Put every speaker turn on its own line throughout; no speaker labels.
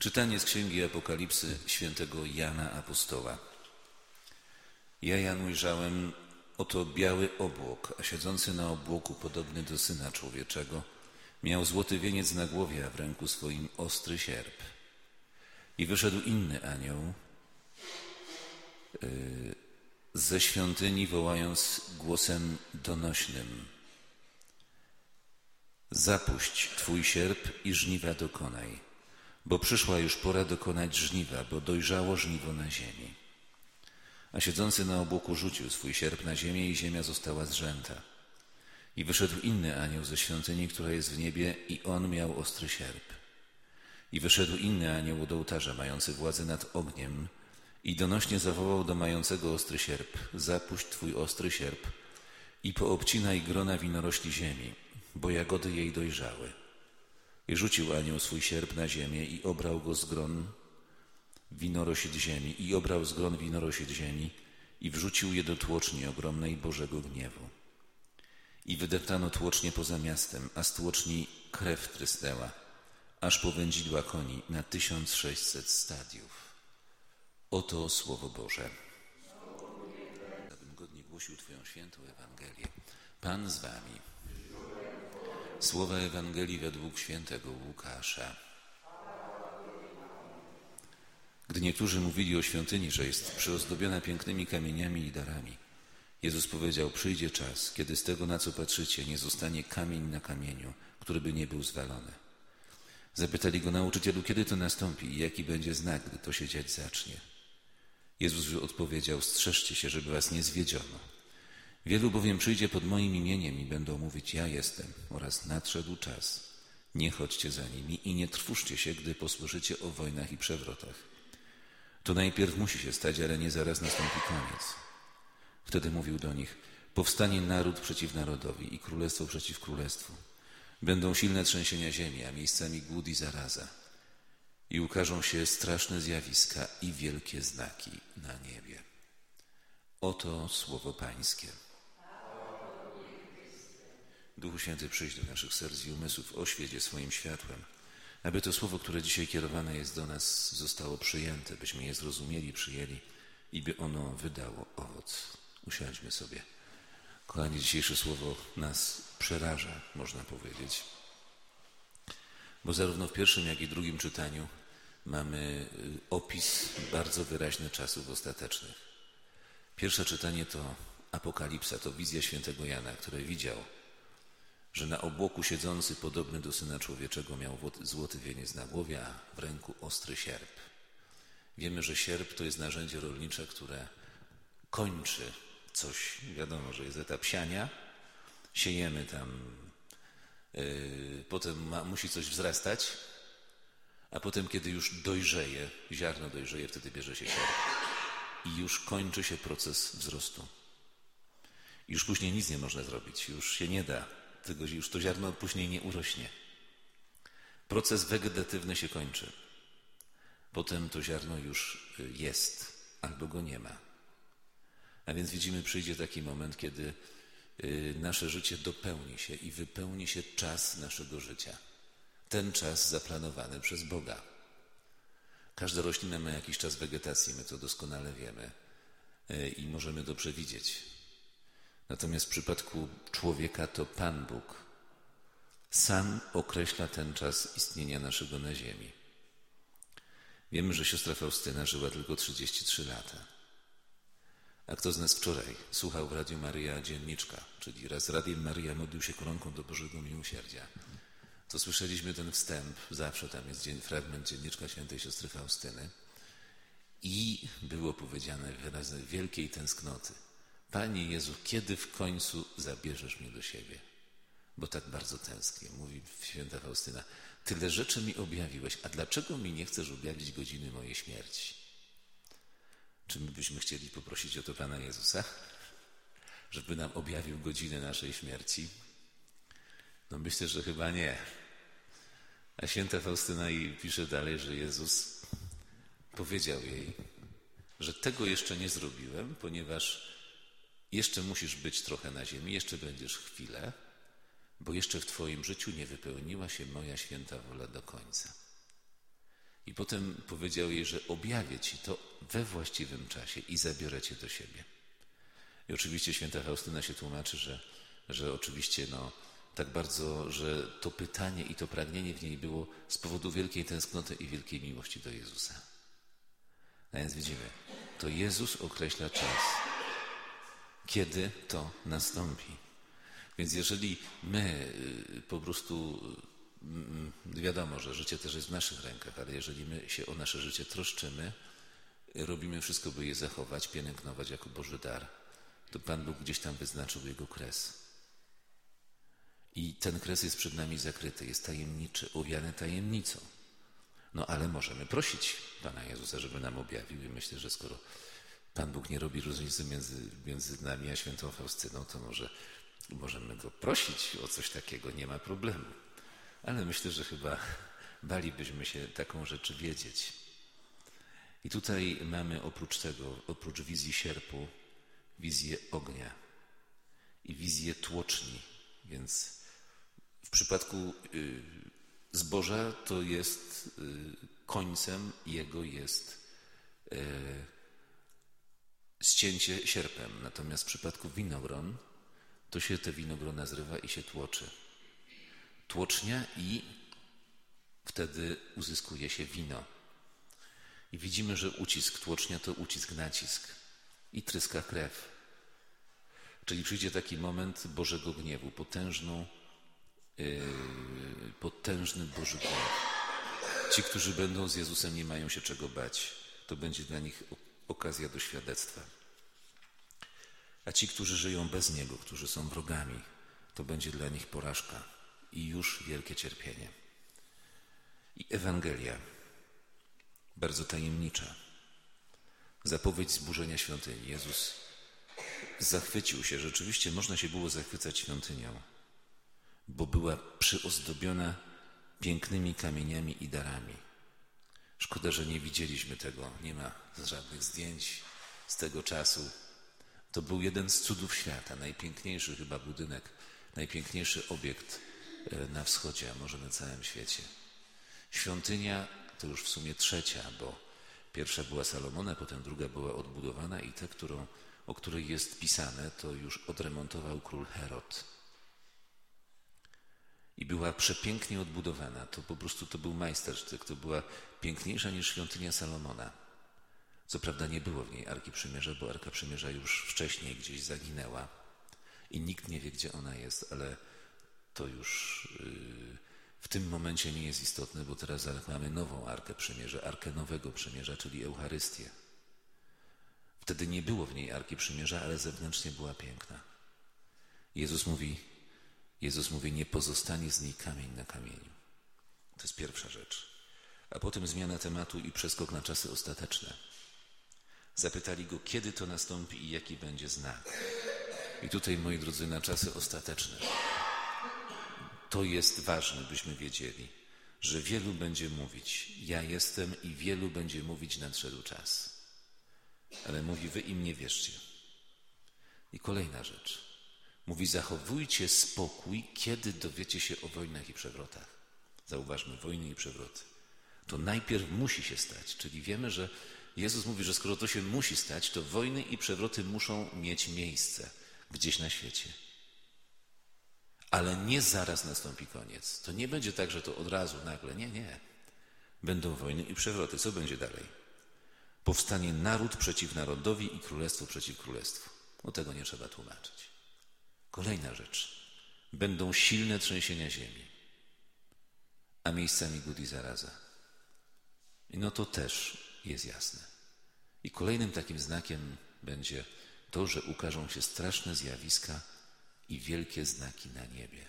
Czytanie z Księgi Apokalipsy świętego Jana Apostoła. Ja, Jan, ujrzałem, oto biały obłok, a siedzący na obłoku, podobny do Syna Człowieczego, miał złoty wieniec na głowie, a w ręku swoim ostry sierp. I wyszedł inny anioł ze świątyni, wołając głosem donośnym: zapuść Twój sierp i żniwa dokonaj, bo przyszła już pora dokonać żniwa, bo dojrzało żniwo na ziemi. A siedzący na obłoku rzucił swój sierp na ziemię i ziemia została zrzęta. I wyszedł inny anioł ze świątyni, która jest w niebie, i on miał ostry sierp. I wyszedł inny anioł od ołtarza, mający władzę nad ogniem, i donośnie zawołał do mającego ostry sierp: zapuść Twój ostry sierp i poobcinaj grona winorośli ziemi, bo jagody jej dojrzały. I rzucił anioł swój sierp na ziemię i obrał go z gron winorośl ziemi, i wrzucił je do tłoczni ogromnej Bożego gniewu. I wydeptano tłocznie poza miastem, a z tłoczni krew trysnęła, aż po wędzidła koni na 1600 stadiów. Oto Słowo Boże. Abym godnie głosił Twoją świętą Ewangelię. Pan z Wami. Słowa Ewangelii według świętego Łukasza. Gdy niektórzy mówili o świątyni, że jest przyozdobiona pięknymi kamieniami i darami, Jezus powiedział: przyjdzie czas, kiedy z tego, na co patrzycie, nie zostanie kamień na kamieniu, który by nie był zwalony. Zapytali go: nauczycielu, kiedy to nastąpi i jaki będzie znak, gdy to się dziać zacznie? Jezus odpowiedział: strzeżcie się, żeby was nie zwiedziono. Wielu bowiem przyjdzie pod moim imieniem i będą mówić: ja jestem, oraz nadszedł czas. Nie chodźcie za nimi i nie trwóżcie się, gdy posłyszycie o wojnach i przewrotach. To najpierw musi się stać, ale nie zaraz nastąpi koniec. Wtedy mówił do nich: powstanie naród przeciw narodowi i królestwo przeciw królestwu. Będą silne trzęsienia ziemi, a miejscami głód i zaraza. I ukażą się straszne zjawiska i wielkie znaki na niebie. Oto Słowo Pańskie. Duchu Święty, przyjdź do naszych serc i umysłów, oświeć je swoim światłem, aby to Słowo, które dzisiaj kierowane jest do nas, zostało przyjęte, byśmy je zrozumieli, przyjęli i by ono wydało owoc. Usiądźmy sobie. Kochani, dzisiejsze Słowo nas przeraża, można powiedzieć, bo zarówno w pierwszym, jak i drugim czytaniu mamy opis bardzo wyraźny czasów ostatecznych. Pierwsze czytanie to Apokalipsa, to wizja świętego Jana, który widział, że na obłoku siedzący, podobny do Syna Człowieczego, miał złoty wieniec na głowie, a w ręku ostry sierp. Wiemy, że sierp to jest narzędzie rolnicze, które kończy coś. Wiadomo, że jest etap siania, siejemy tam, potem musi coś wzrastać, a potem, kiedy już dojrzeje, ziarno dojrzeje, wtedy bierze się sierp i już kończy się proces wzrostu. Już później nic nie można zrobić, już się nie da, już to ziarno później nie urośnie. Proces wegetatywny się kończy. Potem to ziarno już jest, albo go nie ma. A więc widzimy, przyjdzie taki moment, kiedy nasze życie dopełni się i wypełni się czas naszego życia. Ten czas zaplanowany przez Boga. Każda roślina ma jakiś czas wegetacji, my to doskonale wiemy i możemy to przewidzieć. Natomiast w przypadku człowieka to Pan Bóg sam określa ten czas istnienia naszego na ziemi. Wiemy, że siostra Faustyna żyła tylko 33 lata. A kto z nas wczoraj słuchał w Radiu Maryja dzienniczka, czyli raz Radiem Maryja modlił się koronką do Bożego Miłosierdzia, to słyszeliśmy ten wstęp, zawsze tam jest fragment dzienniczka świętej siostry Faustyny i było powiedziane wyrazy wielkiej tęsknoty: Panie Jezu, kiedy w końcu zabierzesz mnie do siebie? Bo tak bardzo tęsknię. Mówi święta Faustyna: tyle rzeczy mi objawiłeś, a dlaczego mi nie chcesz objawić godziny mojej śmierci? Czy my byśmy chcieli poprosić o to Pana Jezusa, żeby nam objawił godzinę naszej śmierci? No myślę, że chyba nie. A święta Faustyna jej pisze dalej, że Jezus powiedział jej, że tego jeszcze nie zrobiłem, ponieważ jeszcze musisz być trochę na ziemi, jeszcze będziesz chwilę, bo jeszcze w Twoim życiu nie wypełniła się moja święta wola do końca. I potem powiedział jej, że objawię ci to we właściwym czasie i zabiorę cię do siebie. I oczywiście święta Faustyna się tłumaczy, że oczywiście tak bardzo, że to pytanie i to pragnienie w niej było z powodu wielkiej tęsknoty i wielkiej miłości do Jezusa. A więc widzimy, to Jezus określa czas, kiedy to nastąpi. Więc jeżeli my po prostu, wiadomo, że życie też jest w naszych rękach, ale jeżeli my się o nasze życie troszczymy, robimy wszystko, by je zachować, pielęgnować jako Boży dar, to Pan Bóg gdzieś tam wyznaczył jego kres. I ten kres jest przed nami zakryty, jest tajemniczy, owiany tajemnicą. Ale możemy prosić Pana Jezusa, żeby nam objawił i myślę, że skoro Pan Bóg nie robi różnicy między nami a świętą Faustyną, to może możemy Go prosić o coś takiego, nie ma problemu. Ale myślę, że chyba balibyśmy się taką rzecz wiedzieć. I tutaj mamy oprócz wizji sierpu, wizję ognia i wizję tłoczni. Więc w przypadku zboża to jest końcem jego jest ścięcie sierpem. Natomiast w przypadku winogron to się te winogrona zrywa i się tłoczy. Tłocznia i wtedy uzyskuje się wino. I widzimy, że ucisk tłocznia to ucisk, nacisk i tryska krew. Czyli przyjdzie taki moment Bożego gniewu, potężny Boży gniew. Ci, którzy będą z Jezusem, nie mają się czego bać. To będzie dla nich okazja do świadectwa. A ci, którzy żyją bez Niego, którzy są wrogami, to będzie dla nich porażka i już wielkie cierpienie. I Ewangelia, bardzo tajemnicza. Zapowiedź zburzenia świątyni. Jezus zachwycił się. Rzeczywiście można się było zachwycać świątynią, bo była przyozdobiona pięknymi kamieniami i darami. Szkoda, że nie widzieliśmy tego. Nie ma żadnych zdjęć z tego czasu. To był jeden z cudów świata, najpiękniejszy chyba budynek, najpiękniejszy obiekt na wschodzie, a może na całym świecie. Świątynia to już w sumie trzecia, bo pierwsza była Salomona, potem druga była odbudowana i tę, o której jest pisane, to już odremontował król Herod. I była przepięknie odbudowana. To po prostu to był majstersztyk. To była piękniejsza niż świątynia Salomona. Co prawda nie było w niej Arki Przymierza, bo Arka Przymierza już wcześniej gdzieś zaginęła i nikt nie wie, gdzie ona jest, ale to już w tym momencie nie jest istotne, bo teraz mamy nową Arkę Przymierza, Arkę Nowego Przymierza, czyli Eucharystię. Wtedy nie było w niej Arki Przymierza, ale zewnętrznie była piękna. Jezus mówi, nie pozostanie z niej kamień na kamieniu. To jest pierwsza rzecz. A potem zmiana tematu i przeskok na czasy ostateczne. Zapytali go, kiedy to nastąpi i jaki będzie znak. I tutaj, moi drodzy, na czasy ostateczne. To jest ważne, byśmy wiedzieli, że wielu będzie mówić, ja jestem i wielu będzie mówić, nadszedł czas. Ale mówi, wy im nie wierzcie. I kolejna rzecz. Mówi, zachowujcie spokój, kiedy dowiecie się o wojnach i przewrotach. Zauważmy, wojny i przewroty. To najpierw musi się stać, czyli wiemy, że Jezus mówi, że skoro to się musi stać, to wojny i przewroty muszą mieć miejsce gdzieś na świecie. Ale nie zaraz nastąpi koniec. To nie będzie tak, że to od razu, nagle. Nie. Będą wojny i przewroty. Co będzie dalej? Powstanie naród przeciw narodowi i królestwo przeciw królestwu. O tego nie trzeba tłumaczyć. Kolejna rzecz. Będą silne trzęsienia ziemi, a miejscami głód i zaraza. I to też jest jasne. I kolejnym takim znakiem będzie to, że ukażą się straszne zjawiska i wielkie znaki na niebie.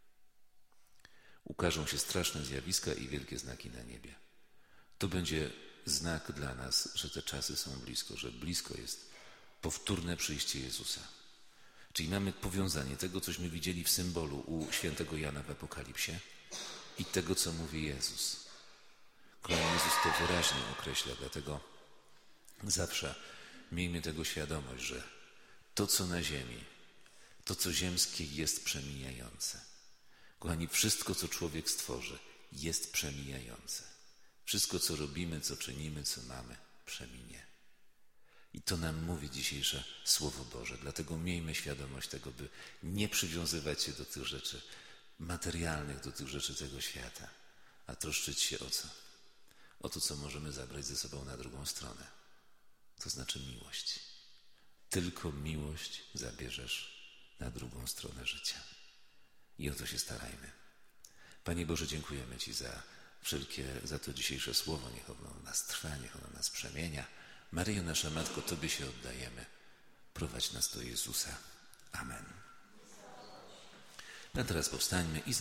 Ukażą się straszne zjawiska i wielkie znaki na niebie. To będzie znak dla nas, że te czasy są blisko, że blisko jest powtórne przyjście Jezusa. Czyli mamy powiązanie tego, cośmy widzieli w symbolu u świętego Jana w Apokalipsie i tego, co mówi Jezus. Kolejny Jezus to wyraźnie określa, dlatego zawsze miejmy tego świadomość, że to, co na ziemi, to, co ziemskie, jest przemijające. Kochani, wszystko, co człowiek stworzy, jest przemijające. Wszystko, co robimy, co czynimy, co mamy, przeminie. I to nam mówi dzisiejsze Słowo Boże. Dlatego miejmy świadomość tego, by nie przywiązywać się do tych rzeczy materialnych, do tych rzeczy tego świata, a troszczyć się o co? O to, co możemy zabrać ze sobą na drugą stronę. To znaczy miłość. Tylko miłość zabierzesz na drugą stronę życia. I o to się starajmy. Panie Boże, dziękujemy Ci za to dzisiejsze słowo. Niech ono nas trwa, niech ono nas przemienia. Maryjo, nasza Matko, Tobie się oddajemy. Prowadź nas do Jezusa. Amen. A teraz powstańmy i